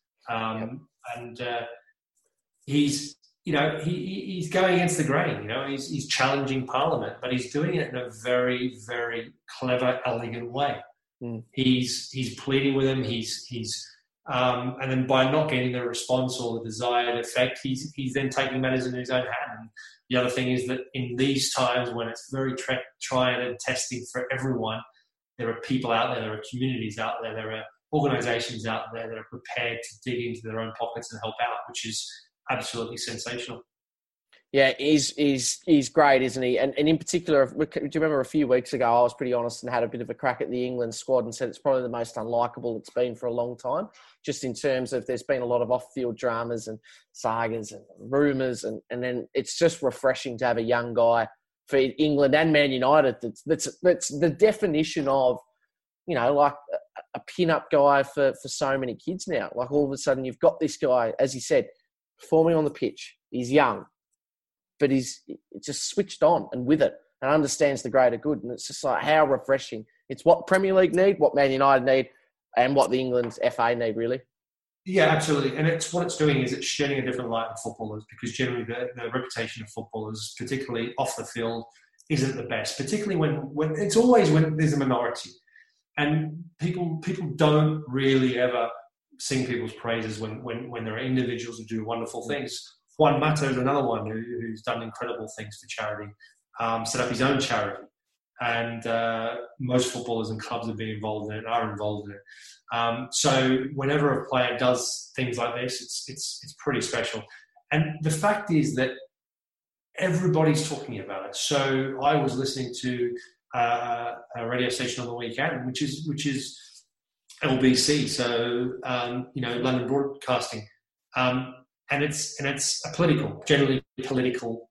He's going against the grain. He's challenging Parliament, but he's doing it in a very, very clever, elegant way. He's pleading with him. And then by not getting the response or the desired effect, he's then taking matters in his own hand. And the other thing is that in these times when it's very trying and testing for everyone, there are people out there are communities out there are organisations out there that are prepared to dig into their own pockets and help out, which is absolutely sensational. Yeah, he's great, isn't he? And in particular, do you remember a few weeks ago, I was pretty honest and had a bit of a crack at the England squad and said it's probably the most unlikable it's been for a long time, just in terms of there's been a lot of off-field dramas and sagas and rumours, and then it's just refreshing to have a young guy for England and Man United that's the definition of, like a pin-up guy for so many kids now. Like all of a sudden you've got this guy, as you said, performing on the pitch. He's young, but he's just switched on and with it and understands the greater good. And it's just like how refreshing. It's what Premier League need, what Man United need, and what the England's FA need, really. Yeah, absolutely. And it's what it's doing is it's shedding a different light on footballers, because generally the reputation of footballers, particularly off the field, isn't the best, particularly when it's always when there's a minority. And people don't really ever sing people's praises when there are individuals who do wonderful things. Juan Mata is another one who's done incredible things for charity, set up his own charity. And most footballers and clubs have been involved in it, are involved in it. So whenever a player does things like this, it's pretty special. And the fact is that everybody's talking about it. So I was listening to a radio station on the weekend, which is LBC, so London Broadcasting, and it's a generally political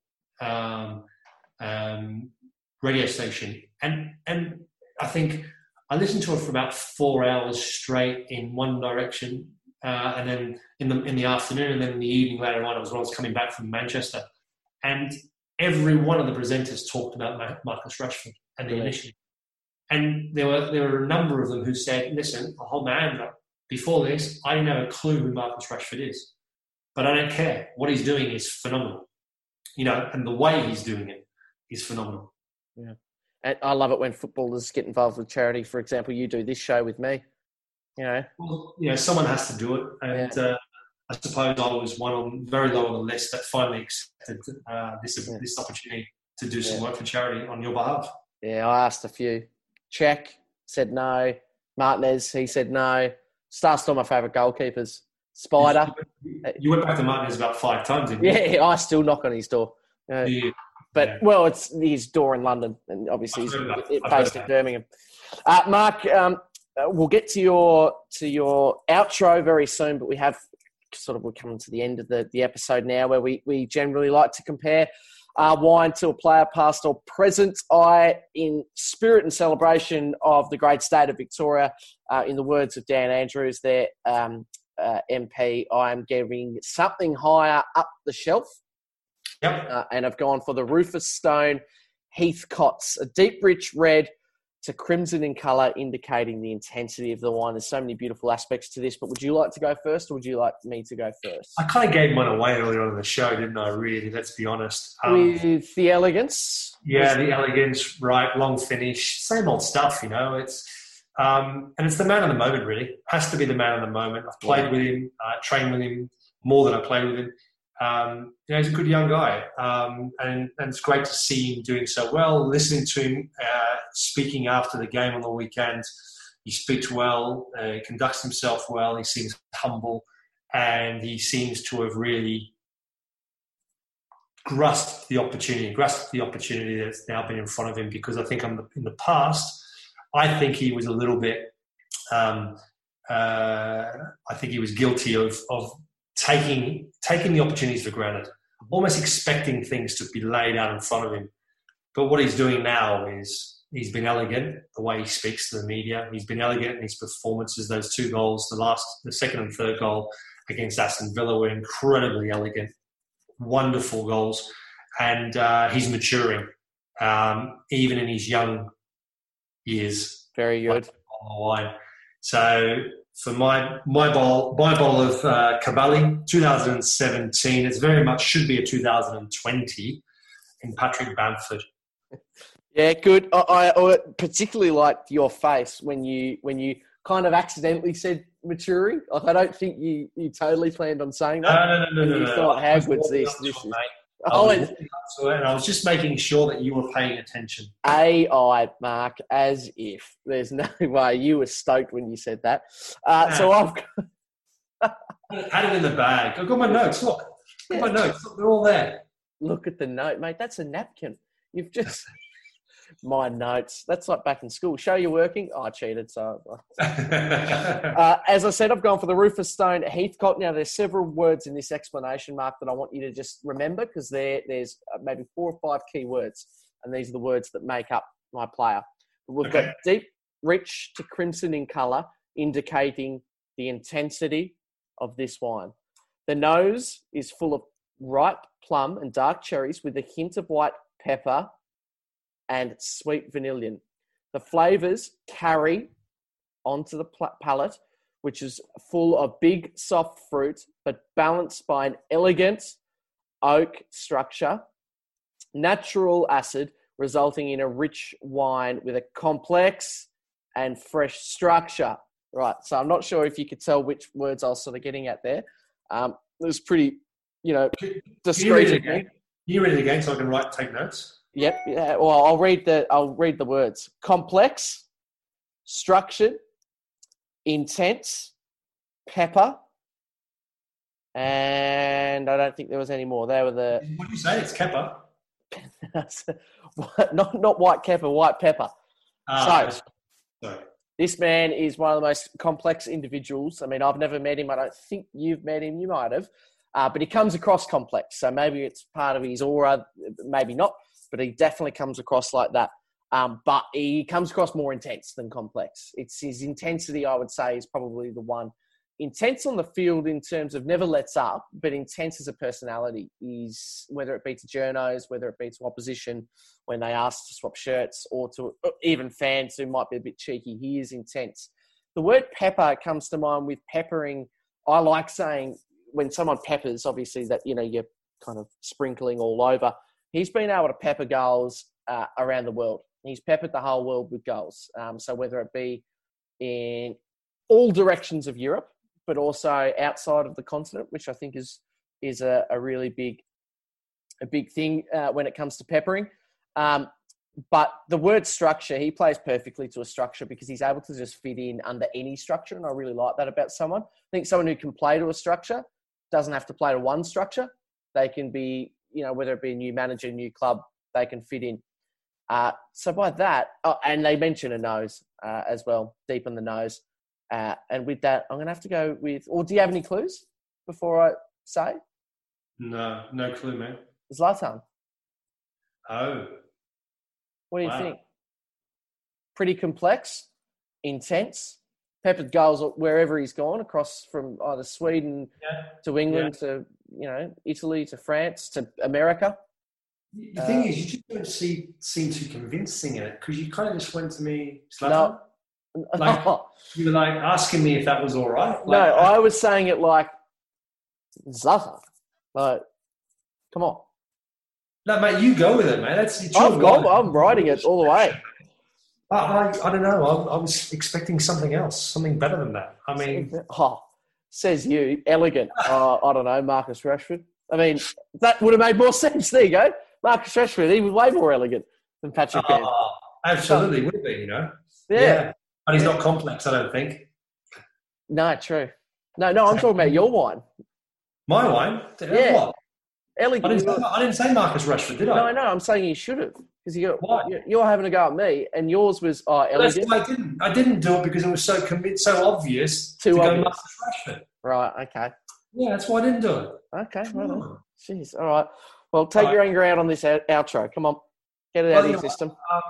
radio station, and I think I listened to it for about 4 hours straight in one direction, and then in the afternoon, and then in the evening later on, when I was coming back from Manchester, and every one of the presenters talked about Marcus Rashford and the initiative. And there were a number of them who said, listen, I'll hold my hand up. Before this, I didn't have a clue who Marcus Rashford is. But I don't care. What he's doing is phenomenal. And the way he's doing it is phenomenal. Yeah. And I love it when footballers get involved with charity. For example, you do this show with me. Well, someone has to do it. And I suppose I was very low on the list that finally accepted this opportunity to do some work for charity on your behalf. Yeah, I asked a few. Czech said no. Martinez, he said no. Star's still my favourite goalkeepers. Spider. You went back to Martinez about 5 times, didn't you? Yeah, I still knock on his door. Well, it's his door in London, and obviously he's based in Birmingham. Mark, we'll get to your outro very soon, but we're coming to the end of the episode now, where we generally like to compare wine to a player, past or present. In spirit and celebration of the great state of Victoria, in the words of Dan Andrews, their MP, I am giving something higher up the shelf. Yep. And I've gone for the Rufus Stone Heathcote's, a deep, rich red to crimson in colour, indicating the intensity of the wine. There's so many beautiful aspects to this, but would you like to go first, or would you like me to go first? I kind of gave mine away earlier on in the show, didn't I, really? Let's be honest. With the elegance? Yeah, the elegance, right, long finish, same old stuff, It's and it's the man of the moment, really. Has to be the man of the moment. I've played with him, trained with him more than I played with him. He's a good young guy, and it's great to see him doing so well. Listening to him speaking after the game on the weekend, he speaks well, he conducts himself well, he seems humble, and he seems to have really grasped the opportunity that's now been in front of him. Because I think in the past, I think he was a little bit, I think he was guilty of taking the opportunities for granted, almost expecting things to be laid out in front of him. But what he's doing now is he's been elegant, the way he speaks to the media. He's been elegant in his performances. Those 2 goals, the second and third goal against Aston Villa, were incredibly elegant, wonderful goals. And he's maturing, even in his young years. Very good. Wine. So for my bottle of Cavalli, 2017. It's very much should be a 2020 in Patrick Bamford. Yeah, good. I particularly liked your face when you kind of accidentally said maturing. Like, I don't think you totally planned on saying that. No. You thought, how good's this? This is. And I was just making sure that you were paying attention. AI, Mark, as if. There's no way. You were stoked when you said that. So I've had it in the bag. I've got my notes. Look, my notes. Look, they're all there. look at the note, mate. That's a napkin. You've just... My notes. That's like back in school. Show you're working. Oh, I cheated. So, as I said, I've gone for the Rufus Stone Heathcote. Now, there's several words in this explanation, Mark, that I want you to just remember because there's maybe 4 or 5 key words, and these are the words that make up my player. We've got deep, rich to crimson in colour, indicating the intensity of this wine. The nose is full of ripe plum and dark cherries with a hint of white pepper and sweet vanillion. The flavours carry onto the palate, which is full of big, soft fruit, but balanced by an elegant oak structure, natural acid, resulting in a rich wine with a complex and fresh structure. Right, so I'm not sure if you could tell which words I was sort of getting at there. It was pretty, discreet. Can you read it again so I can take notes? Yep. Yeah. Well, I'll read the words: complex, structured, intense, pepper, and I don't think there was any more. They were the. What did you say? It's Kepper. not white pepper, white pepper. Sorry. This man is one of the most complex individuals. I mean, I've never met him. I don't think you've met him. You might have, but he comes across complex. So maybe it's part of his aura, maybe not. But he definitely comes across like that. But he comes across more intense than complex. It's his intensity, I would say, is probably the one. Intense on the field in terms of never lets up, but intense as a personality is, whether it be to journos, whether it be to opposition, when they ask to swap shirts, or to even fans who might be a bit cheeky, he is intense. The word pepper comes to mind with peppering. I like saying when someone peppers, obviously that, you're kind of sprinkling all over. He's been able to pepper goals around the world. He's peppered the whole world with goals. So whether it be in all directions of Europe, but also outside of the continent, which I think is a really big thing when it comes to peppering. But the word structure, he plays perfectly to a structure because he's able to just fit in under any structure, and I really like that about someone. I think someone who can play to a structure doesn't have to play to one structure. They can be, whether it be a new manager, new club, they can fit in. So by that, and they mention a nose as well, deep in the nose. And with that, I'm going to have to go with, or do you have any clues before I say? No clue, mate. Zlatan. Oh. What do you think? Pretty complex, intense, peppered goals wherever he's gone, across from either Sweden to England to, Italy to France to America. The thing is, you just don't seem too convincing in it, because you kind of just went to me, Zlatan. No. You were asking me if that was all right. No, I was saying it like Zlatan. Come on. No, mate, you go with it, mate. I'm riding it all the way. I don't know. I was expecting something else, something better than that. I mean... says you. Elegant. I don't know, Marcus Rashford. I mean, that would have made more sense. There you go. Marcus Rashford, he was way more elegant than Patrick Bamford. Absolutely, would be, Yeah. But he's not complex, I don't think. No, true. No, I'm talking about your wine. My wine? Yeah. What? Elegant. I didn't say Marcus Rashford, did I? No, I'm saying you should have. Because you're having a go at me, and yours was elegant. That's why I didn't do it, because it was so obvious to go Marcus Rashford. Right, okay. Yeah, that's why I didn't do it. Okay, well, jeez, all right. Well, take your anger out on this outro. Come on, get it out of your system.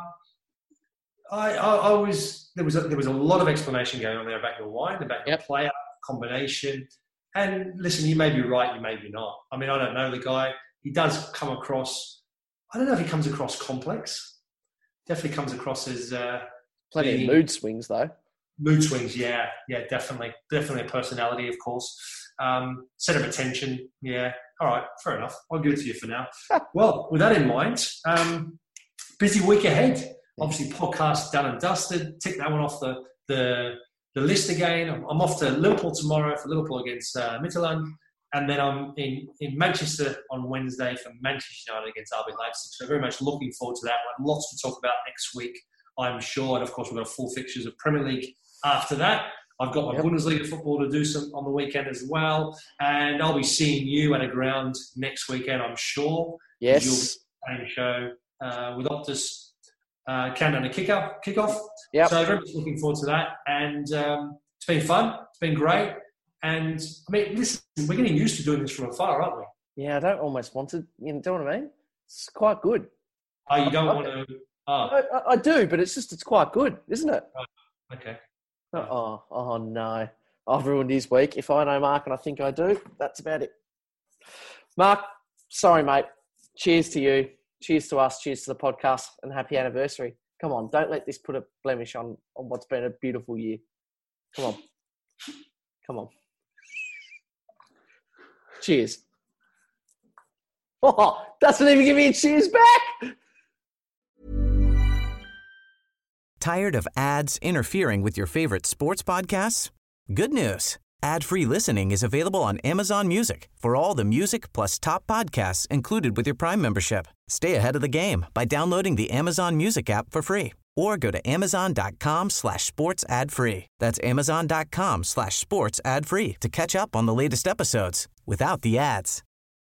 There was a lot of explanation going on there about your wine, about your player combination. And listen, you may be right, you may be not. I mean, I don't know the guy. He does come across, I don't know if he comes across complex. Definitely comes across as... plenty of mood swings, though. Mood swings, yeah, definitely. Definitely a personality, of course. Center of attention, yeah. All right, fair enough. I'll give it to you for now. Well, with that in mind, busy week ahead. Obviously, podcast done and dusted. Tick that one off the list again. I'm off to Liverpool tomorrow for Liverpool against Midtjylland. And then I'm in Manchester on Wednesday for Manchester United against RB Leipzig. So very much looking forward to that one. Lots to talk about next week, I'm sure. And, of course, we've got full fixtures of Premier League after that. I've got my Bundesliga football to do some on the weekend as well. And I'll be seeing you at a ground next weekend, I'm sure. Yes. You'll be playing a show with Optus countdown to kickoff. Yep. So very much looking forward to that. And it's been fun. It's been great. And, I mean, listen, we're getting used to doing this from afar, aren't we? Yeah, I don't almost want to. You know what I mean? It's quite good. Oh, you don't want to... Oh. I do, but it's quite good, isn't it? Okay. Oh, no. I've ruined his week. If I know Mark, and I think I do, that's about it. Mark, sorry, mate. Cheers to you. Cheers to us. Cheers to the podcast, and happy anniversary. Come on, don't let this put a blemish on what's been a beautiful year. Come on. Cheers. Oh, doesn't even give me a cheers back. Tired of ads interfering with your favorite sports podcasts? Good news. Ad-free listening is available on Amazon Music for all the music plus top podcasts included with your Prime membership. Stay ahead of the game by downloading the Amazon Music app for free or go to amazon.com/sports ad free. That's amazon.com/sports ad free to catch up on the latest episodes without the ads.